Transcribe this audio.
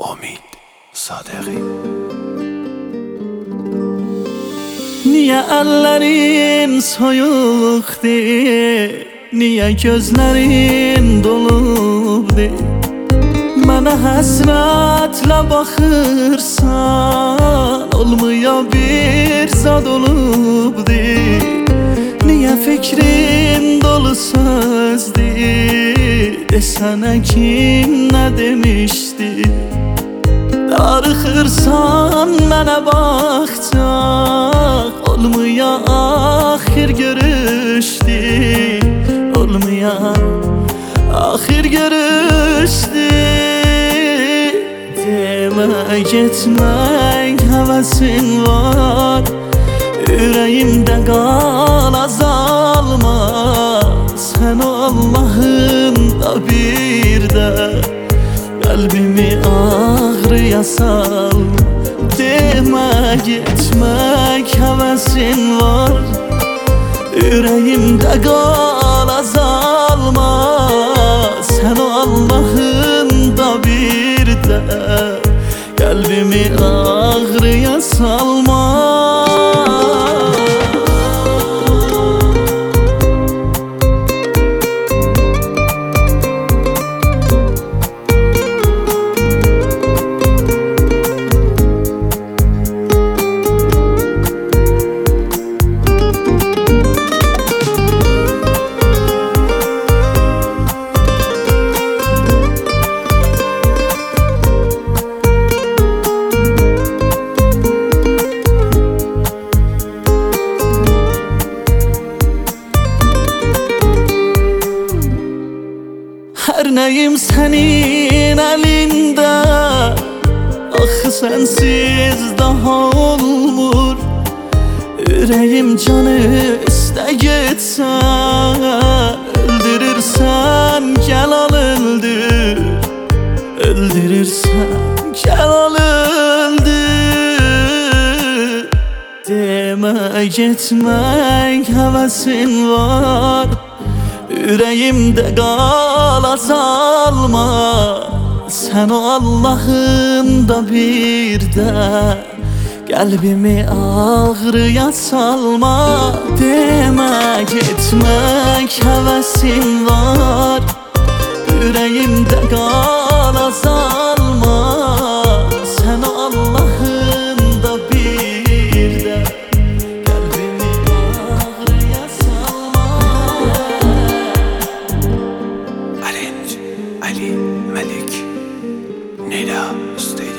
Omid Sadığı. Niye ellerin soyukdu, niye gözlerin dolubdu? Mənə həsrətlə baxırsan, olmuyor bir zad olubdu. Niye fikrin dolu sözdü, desənə kim nə demişdi? Darıxırsan mənə baxacaq, olmuyor axir görüşdü. Olmuyor axir görüşdü. Demə getmək həvəsin var, ürəyimdə qal azalma. Sən o Allahın da bir də qəlbimi ağrıya salma. Demə getmək həvəsin var, ürəyimdə qal azalma. Sən o Allahın da bir də qəlbimi ağrıya salma. Her neyim senin elinde, ah sensiz daha olmur. Yüreğim canı iste gitse, öldürürsen gel al öldür. Öldürürsen gel al öldür. Deme gitmek hevesin var, yüreğimde qal azalma. Sen o Allah'ın da bir də qəlbimi ağrıya salma. Demə getmək həvəsin var, yüreğimde qal azalma. Sen o Allah'ın da bir də qəlbimi ağrıya salma. Ali Melik Nida Stay.